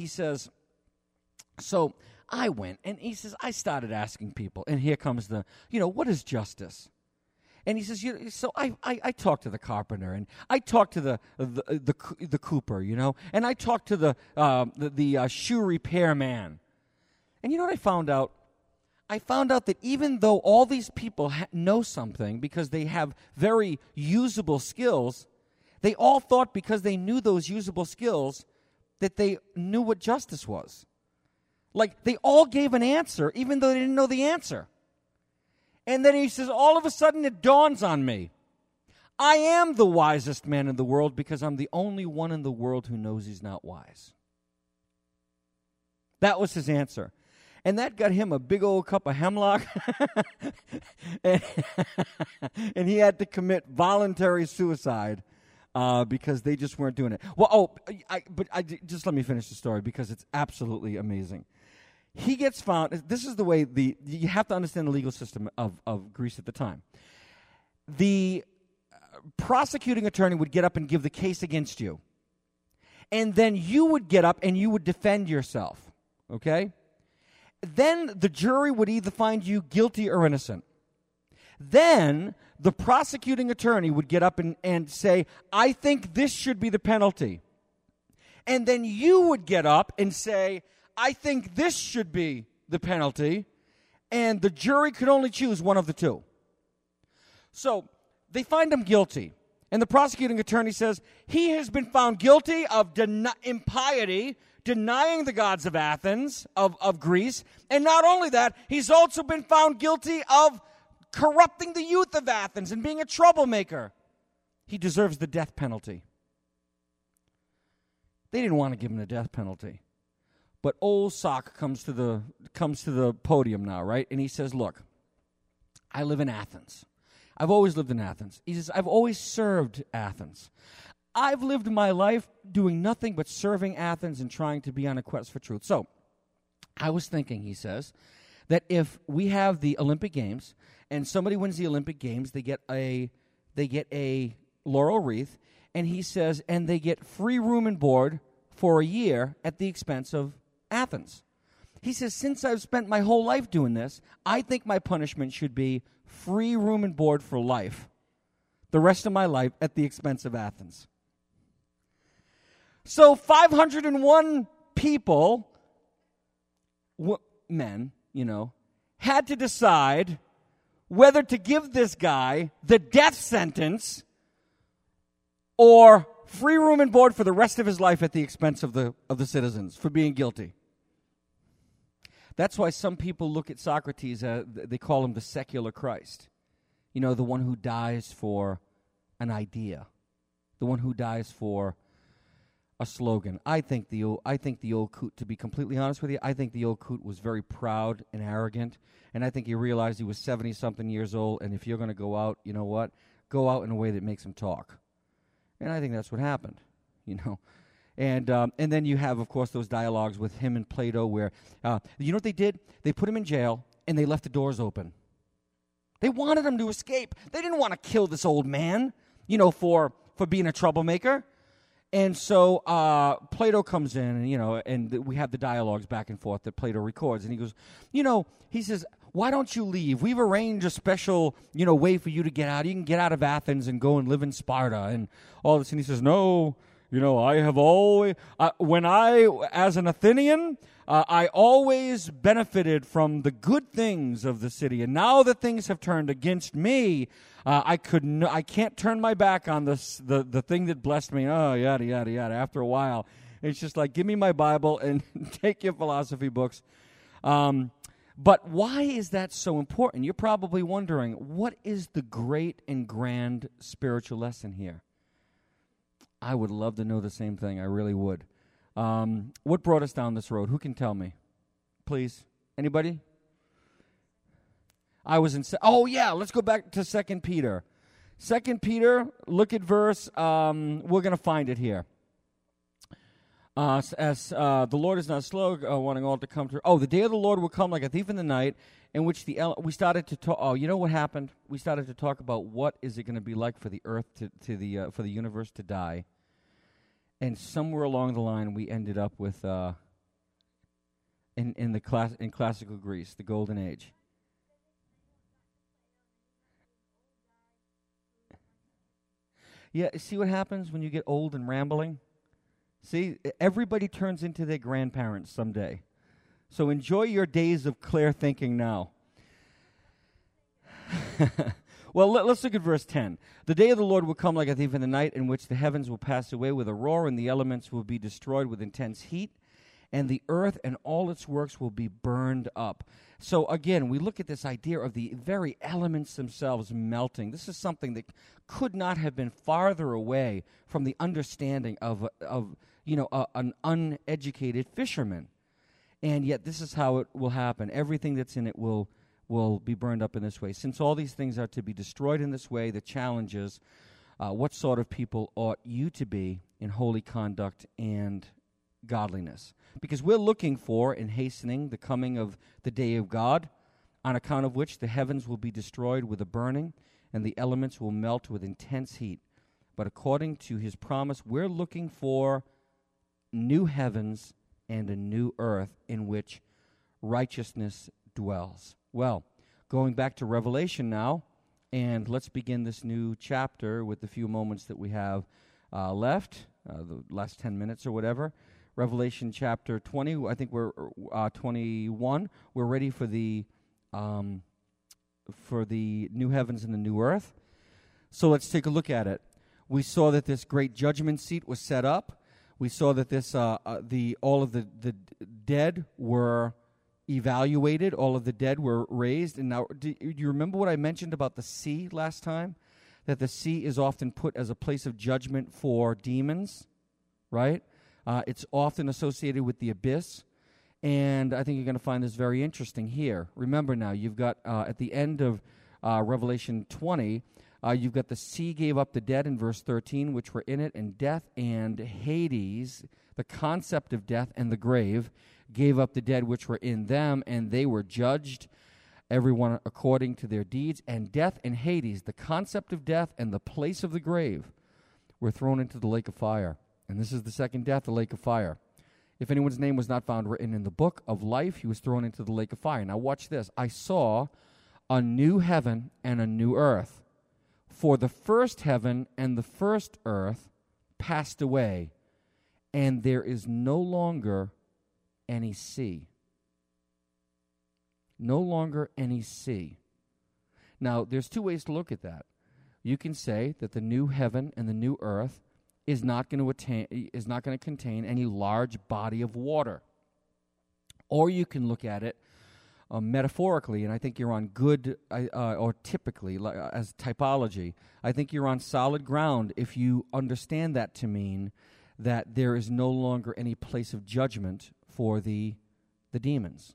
so I went, and he says, I started asking people, and here comes the, what is justice? And he says, so I talked to the carpenter, and I talked to the cooper, and I talked to the shoe repair man. And you know what I found out? I found out that even though all these people know something because they have very usable skills, they all thought because they knew those usable skills that they knew what justice was. Like, they all gave an answer even though they didn't know the answer. And then he says, all of a sudden it dawns on me. I am the wisest man in the world because I'm the only one in the world who knows he's not wise. That was his answer. And that got him a big old cup of hemlock. and he had to commit voluntary suicide because they just weren't doing it. Well, just let me finish the story because it's absolutely amazing. He gets found. This is the way you have to understand the legal system of Greece at the time. The prosecuting attorney would get up and give the case against you. And then you would get up and you would defend yourself. Okay? Then the jury would either find you guilty or innocent. Then the prosecuting attorney would get up and say, I think this should be the penalty. And then you would get up and say, I think this should be the penalty, and the jury could only choose one of the two. So they find him guilty, and the prosecuting attorney says, he has been found guilty of impiety, denying the gods of Athens, of Greece, and not only that, he's also been found guilty of corrupting the youth of Athens and being a troublemaker. He deserves the death penalty. They didn't want to give him the death penalty. But old Sock comes to the podium now, right? And he says, look, I live in Athens. I've always lived in Athens. He says, I've always served Athens. I've lived my life doing nothing but serving Athens and trying to be on a quest for truth. So, I was thinking, he says, that if we have the Olympic Games and somebody wins the Olympic Games, they get a laurel wreath, and he says, and they get free room and board for a year at the expense of Athens. He says, since I've spent my whole life doing this, I think my punishment should be free room and board for life, the rest of my life at the expense of Athens. So 501 people, men, had to decide whether to give this guy the death sentence or free room and board for the rest of his life at the expense of the citizens for being guilty. That's why some people look at Socrates, they call him the secular Christ. The one who dies for an idea, the one who dies for a slogan. I think the old coot, to be completely honest with you, I think the old coot was very proud and arrogant, and I think he realized he was 70-something years old, and if you're going to go out, you know what? Go out in a way that makes him talk. And I think that's what happened, And then you have, of course, those dialogues with him and Plato where, you know what they did? They put him in jail, and they left the doors open. They wanted him to escape. They didn't want to kill this old man, for being a troublemaker. And so Plato comes in, and we have the dialogues back and forth that Plato records. And he goes, he says, why don't you leave? We've arranged a special, way for you to get out. You can get out of Athens and go and live in Sparta and all this. And he says, no. I have always, as an Athenian, I always benefited from the good things of the city. And now that things have turned against me, I can't turn my back on the thing that blessed me. Oh, yada, yada, yada. After a while, it's just like, give me my Bible and take your philosophy books. But why is that so important? You're probably wondering, what is the great and grand spiritual lesson here? I would love to know the same thing. I really would. What brought us down this road? Who can tell me? Please. Anybody? I was in... let's go back to 2 Peter. 2 Peter, look at verse... we're going to find it here. As the Lord is not slow, wanting all to come to... the day of the Lord will come like a thief in the night, in which we started to talk... you know what happened? We started to talk about what is it going to be like for the earth for the universe to die. And somewhere along the line, we ended up with in classical Greece, the Golden Age. Yeah, see what happens when you get old and rambling? See, everybody turns into their grandparents someday. So enjoy your days of clear thinking now. Well, let's look at verse 10. The day of the Lord will come like a thief in the night, in which the heavens will pass away with a roar, and the elements will be destroyed with intense heat, and the earth and all its works will be burned up. So again, we look at this idea of the very elements themselves melting. This is something that could not have been farther away from the understanding of an uneducated fisherman. And yet this is how it will happen. Everything that's in it will be burned up in this way. Since all these things are to be destroyed in this way, the challenge is, what sort of people ought you to be in holy conduct and godliness? Because we're looking for and hastening the coming of the day of God, on account of which the heavens will be destroyed with a burning, and the elements will melt with intense heat. But according to his promise, we're looking for new heavens and a new earth in which righteousness dwells. Well, going back to Revelation now, and let's begin this new chapter with the few moments that we have left, the last 10 minutes or whatever. Revelation chapter 20, I think we're 21. We're ready for the new heavens and the new earth. So let's take a look at it. We saw that this great judgment seat was set up. We saw that this all of the dead were evaluated. All of the dead were raised. And now, do you remember what I mentioned about the sea last time? That the sea is often put as a place of judgment for demons, right? It's often associated with the abyss. And I think you're going to find this very interesting here. Remember now, you've got at the end of Revelation 20, you've got the sea gave up the dead in verse 13, which were in it, and death and Hades, the concept of death and the grave, gave up the dead which were in them, and they were judged, everyone according to their deeds. And death and Hades, the concept of death and the place of the grave, were thrown into the lake of fire. And this is the second death, the lake of fire. If anyone's name was not found written in the book of life, he was thrown into the lake of fire. Now watch this. I saw a new heaven and a new earth. For the first heaven and the first earth passed away, and there is no longer any sea. No longer any sea. Now, there's two ways to look at that. You can say that the new heaven and the new earth is not going to contain any large body of water. Or you can look at it metaphorically, and I think you're on good, or typically, as typology, I think you're on solid ground if you understand that to mean that there is no longer any place of judgment for the demons.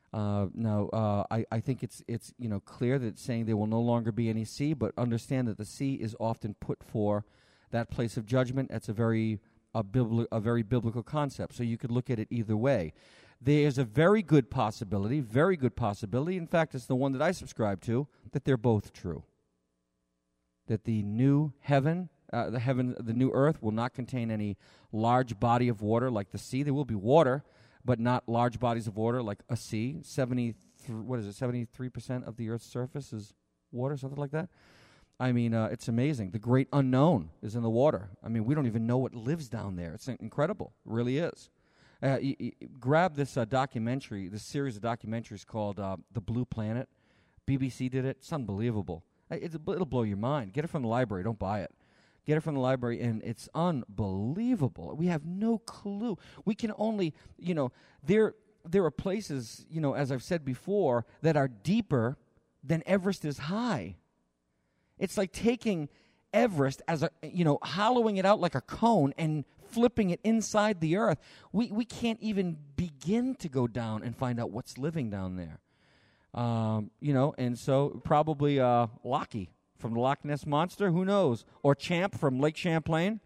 I think it's clear that it's saying there will no longer be any sea, but understand that the sea is often put for that place of judgment. That's a very biblical concept. So you could look at it either way. There's a very good possibility. In fact, it's the one that I subscribe to, that they're both true. That the new heaven, the new earth will not contain any large body of water like the sea. There will be water, but not large bodies of water like a sea. 73% of the earth's surface is water, something like that. I mean, it's amazing. The great unknown is in the water. I mean, we don't even know what lives down there. It's incredible. It really is. Grab this documentary, this series of documentaries called The Blue Planet. BBC did it. It's unbelievable. It'll blow your mind. Get it from the library. Don't buy it. Get it from the library, and it's unbelievable. We have no clue. We can only, there are places, as I've said before, that are deeper than Everest is high. It's like taking Everest as hollowing it out like a cone and flipping it inside the earth. We can't even begin to go down and find out what's living down there. And so probably Lockie from the Loch Ness Monster, who knows? Or Champ from Lake Champlain.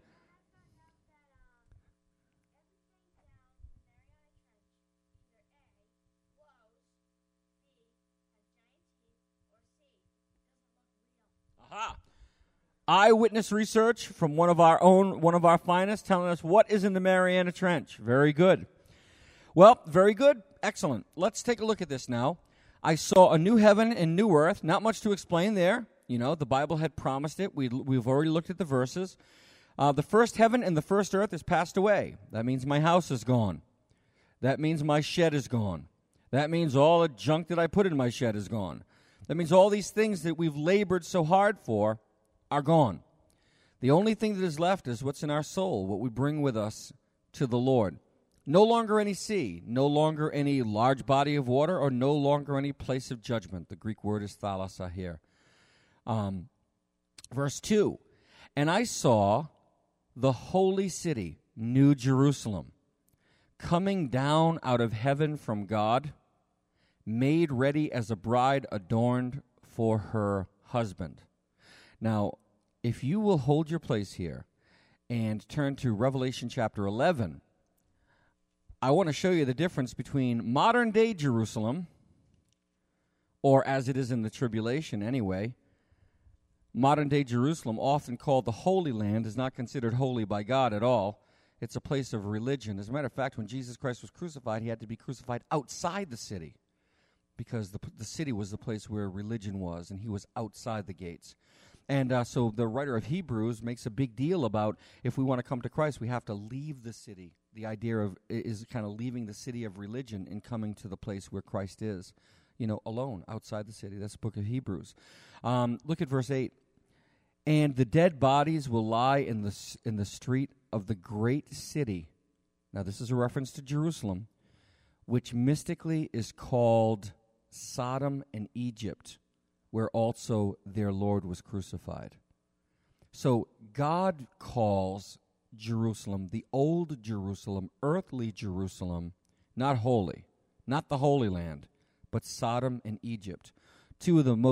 Aha! Eyewitness research from one of our finest, telling us what is in the Mariana Trench. Very good. Well, very good. Excellent. Let's take a look at this now. I saw a new heaven and new earth. Not much to explain there. The Bible had promised it. We've already looked at the verses. The first heaven and the first earth has passed away. That means my house is gone. That means my shed is gone. That means all the junk that I put in my shed is gone. That means all these things that we've labored so hard for are gone. The only thing that is left is what's in our soul, what we bring with us to the Lord. No longer any sea, no longer any large body of water, or no longer any place of judgment. The Greek word is thalassa here. Verse 2, and I saw the holy city, New Jerusalem, coming down out of heaven from God, made ready as a bride adorned for her husband. Now, if you will hold your place here and turn to Revelation chapter 11, I want to show you the difference between modern-day Jerusalem, or as it is in the tribulation anyway. Modern-day Jerusalem, often called the Holy Land, is not considered holy by God at all. It's a place of religion. As a matter of fact, when Jesus Christ was crucified, he had to be crucified outside the city because the city was the place where religion was, and he was outside the gates. And so the writer of Hebrews makes a big deal about if we want to come to Christ, we have to leave the city. The idea of is kind of leaving the city of religion and coming to the place where Christ is, alone, outside the city. That's the book of Hebrews. Look at verse 8. And the dead bodies will lie in the street of the great city. Now, this is a reference to Jerusalem, which mystically is called Sodom and Egypt, where also their Lord was crucified. So God calls Jerusalem, the old Jerusalem, earthly Jerusalem, not holy, not the Holy Land, but Sodom and Egypt, two of the most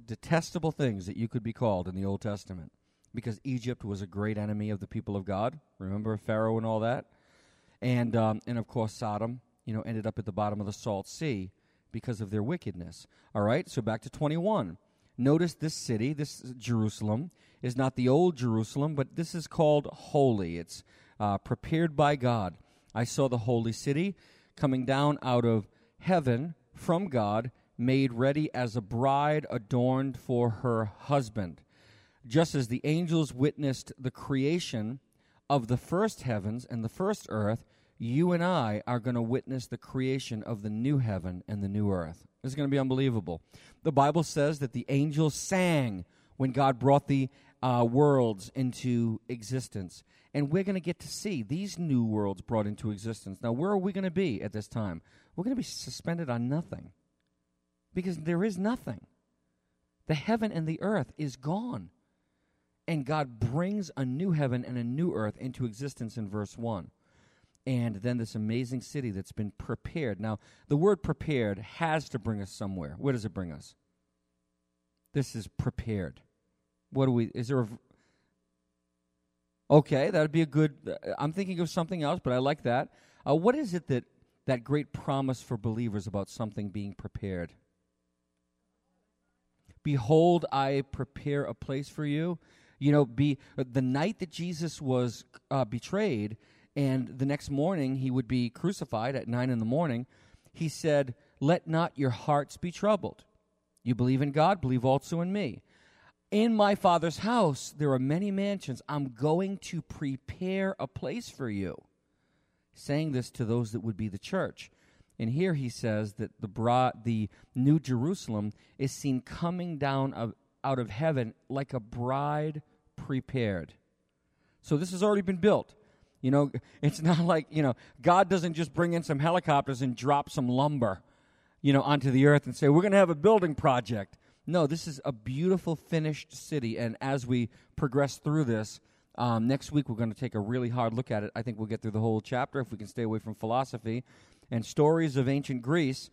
detestable things that you could be called in the Old Testament, because Egypt was a great enemy of the people of God. Remember Pharaoh and all that? And of course Sodom, ended up at the bottom of the Salt Sea because of their wickedness. All right, so back to 21. Notice this city, this Jerusalem, is not the old Jerusalem, but this is called holy. It's prepared by God. I saw the holy city coming down out of heaven from God, made ready as a bride adorned for her husband. Just as the angels witnessed the creation of the first heavens and the first earth, you and I are going to witness the creation of the new heaven and the new earth. This is going to be unbelievable. The Bible says that the angels sang when God brought the worlds into existence. And we're going to get to see these new worlds brought into existence. Now, where are we going to be at this time? We're going to be suspended on nothing, because there is nothing. The heaven and the earth is gone. And God brings a new heaven and a new earth into existence in verse 1. And then this amazing city that's been prepared. Now, the word prepared has to bring us somewhere. Where does it bring us? This is prepared. Okay, that would be a good, I'm thinking of something else, but I like that. What is it that great promise for believers about something being prepared? Behold, I prepare a place for you. The night that Jesus was betrayed, and the next morning he would be crucified at 9 a.m, he said, let not your hearts be troubled. You believe in God, believe also in me. In my Father's house there are many mansions. I'm going to prepare a place for you. Saying this to those that would be the church. And here he says that the new Jerusalem is seen coming down out of heaven like a bride prepared. So this has already been built. It's not like, God doesn't just bring in some helicopters and drop some lumber, onto the earth and say, we're going to have a building project. No, this is a beautiful finished city. And as we progress through this, next week we're going to take a really hard look at it. I think we'll get through the whole chapter if we can stay away from philosophy and stories of ancient Greece.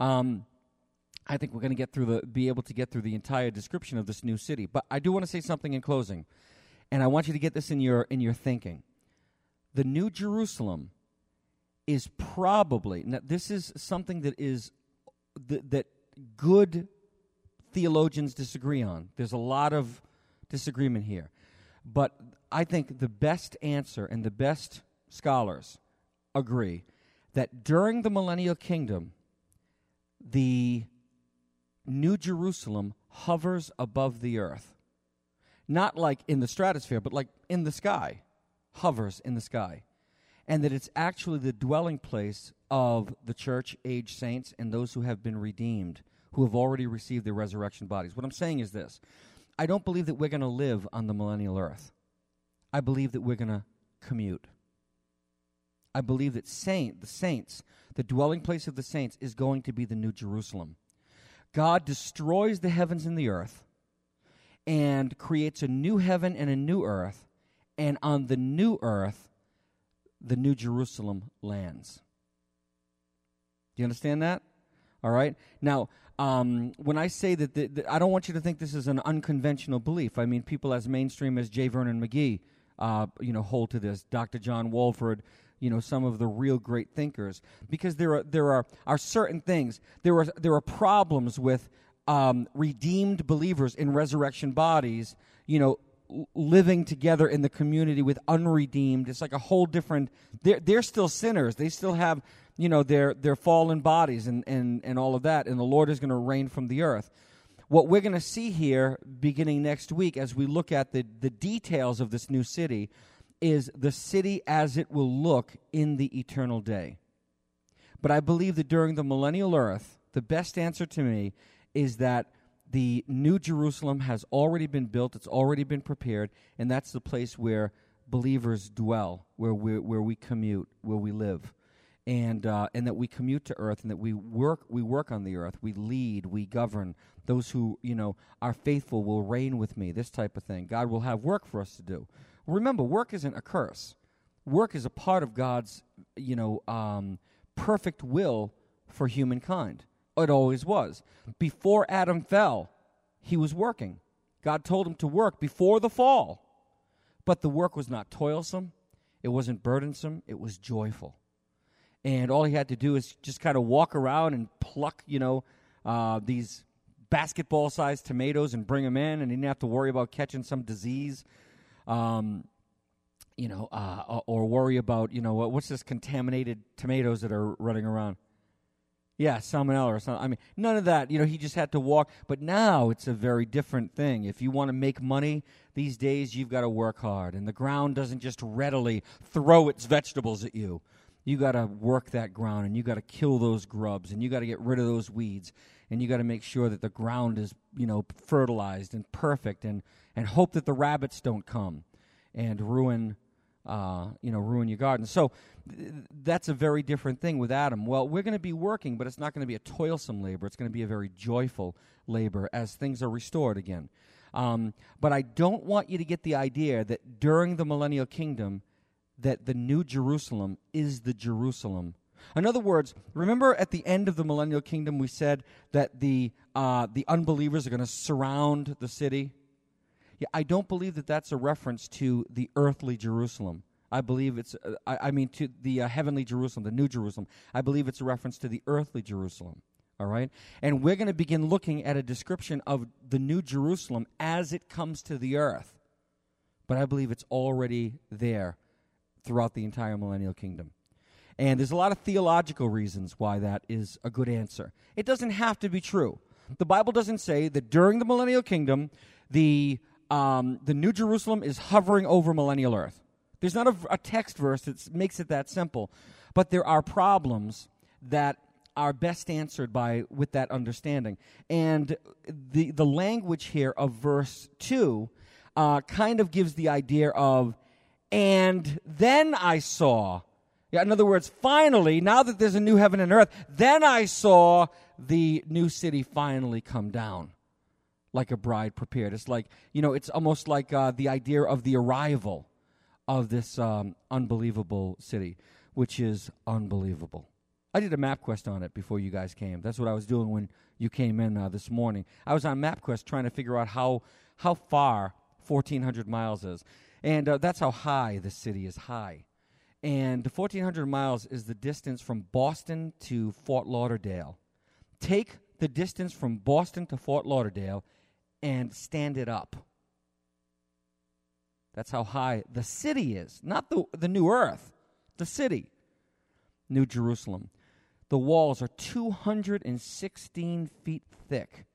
I think we're going to be able to get through the entire description of this new city. But I do want to say something in closing, and I want you to get this in your thinking. The New Jerusalem is probably, now this is something that good theologians disagree on. There's a lot of disagreement here. But I think the best answer and the best scholars agree that during the millennial kingdom, the New Jerusalem hovers above the earth. Not like in the stratosphere, but like in the sky. Hovers in the sky. And that it's actually the dwelling place of the church-age saints and those who have been redeemed, who have already received their resurrection bodies. What I'm saying is this. I don't believe that we're going to live on the millennial earth. I believe that we're going to commute. I believe that the saints, the dwelling place of the saints, is going to be the New Jerusalem. God destroys the heavens and the earth and creates a new heaven and a new earth, and on the new earth, the New Jerusalem lands. Do you understand that? All right? Now, when I say that, I don't want you to think this is an unconventional belief. I mean, people as mainstream as J. Vernon McGee, hold to this. Dr. John Walford, some of the real great thinkers, because there are certain things. There are problems with redeemed believers in resurrection bodies, living together in the community with unredeemed. It's like a whole different. They're still sinners. They still have their fallen bodies and all of that. And the Lord is going to reign from the earth. What we're going to see here, beginning next week, as we look at the details of this new city, is the city as it will look in the eternal day. But I believe that during the millennial earth, the best answer to me is that the New Jerusalem has already been built, it's already been prepared, and that's the place where believers dwell, where we commute, where we live. And that we commute to earth, and that we work on the earth, we lead, we govern. Those who, are faithful will reign with me, this type of thing. God will have work for us to do. Remember, work isn't a curse. Work is a part of God's, perfect will for humankind. It always was. Before Adam fell, he was working. God told him to work before the fall. But the work was not toilsome. It wasn't burdensome. It was joyful. And all he had to do is just kind of walk around and pluck, these basketball-sized tomatoes and bring them in, and he didn't have to worry about catching some disease, or worry about, what's this contaminated tomatoes that are running around? Yeah, salmonella or something. I mean, none of that. He just had to walk. But now it's a very different thing. If you want to make money these days, you've got to work hard. And the ground doesn't just readily throw its vegetables at you. You got to work that ground, and you got to kill those grubs, and you got to get rid of those weeds, and you got to make sure that the ground is, fertilized and perfect, and hope that the rabbits don't come and ruin your garden. So that's a very different thing with Adam. Well, we're going to be working, but it's not going to be a toilsome labor. It's going to be a very joyful labor as things are restored again. But I don't want you to get the idea that during the millennial kingdom that the new Jerusalem is the Jerusalem. In other words, remember at the end of the millennial kingdom we said that the unbelievers are going to surround the city? Yeah, I don't believe that that's a reference to the earthly Jerusalem. I believe it's, to the heavenly Jerusalem, the new Jerusalem. I believe it's a reference to the earthly Jerusalem, all right? And we're going to begin looking at a description of the new Jerusalem as it comes to the earth. But I believe it's already there throughout the entire millennial kingdom. And there's a lot of theological reasons why that is a good answer. It doesn't have to be true. The Bible doesn't say that during the millennial kingdom, the New Jerusalem is hovering over millennial earth. There's not a text verse that makes it that simple. But there are problems that are best answered with that understanding. And the language here of verse 2 kind of gives the idea of, and then I saw. Yeah, in other words, finally, now that there's a new heaven and earth, then I saw the new city finally come down like a bride prepared. It's like, it's almost like the idea of the arrival of this unbelievable city, which is unbelievable. I did a MapQuest on it before you guys came. That's what I was doing when you came in this morning. I was on MapQuest trying to figure out how far 1,400 miles is. And that's how high the city is high. And the 1,400 miles is the distance from Boston to Fort Lauderdale. Take the distance from Boston to Fort Lauderdale and stand it up. That's how high the city is. Not the new earth, the city. New Jerusalem. The walls are 216 feet thick.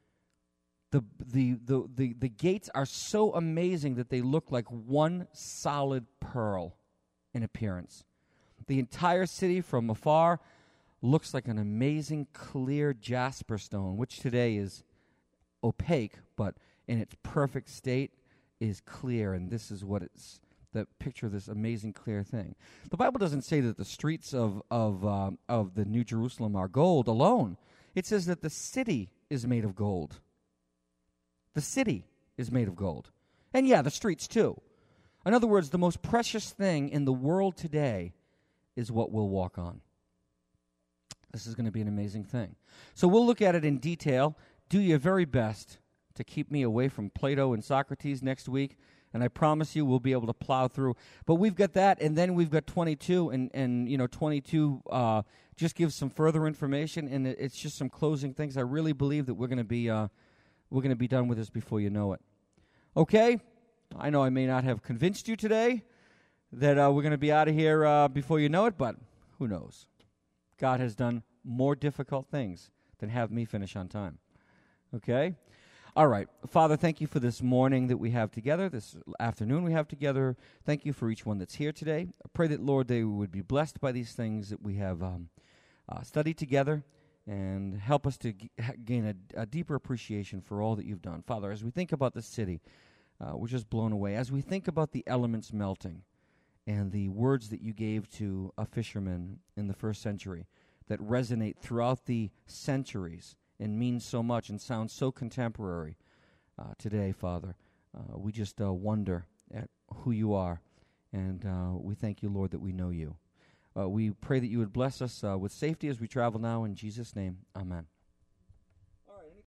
The gates are so amazing that they look like one solid pearl in appearance. The entire city from afar looks like an amazing clear jasper stone, which today is opaque, but in its perfect state is clear, and this is what it's the picture of this amazing clear thing. The Bible doesn't say that the streets of the New Jerusalem are gold alone. It says that the city is made of gold. The city is made of gold. And yeah, the streets too. In other words, the most precious thing in the world today is what we'll walk on. This is going to be an amazing thing. So we'll look at it in detail. Do your very best to keep me away from Plato and Socrates next week, and I promise you we'll be able to plow through. But we've got that, and then we've got 22, and 22 just gives some further information, and it's just some closing things. I really believe that we're going to be done with this before you know it. Okay? I know I may not have convinced you today that we're going to be out of here before you know it, but who knows? God has done more difficult things than have me finish on time. Okay? All right. Father, thank you for this morning that we have together, this afternoon we have together. Thank you for each one that's here today. I pray that, Lord, they would be blessed by these things that we have studied together, and help us to gain a deeper appreciation for all that you've done. Father, as we think about this city, we're just blown away. As we think about the elements melting and the words that you gave to a fisherman in the first century that resonate throughout the centuries and mean so much and sound so contemporary today, Father, we just wonder at who you are, and we thank you, Lord, that we know you. We pray that you would bless us with safety as we travel now. In Jesus' name, amen.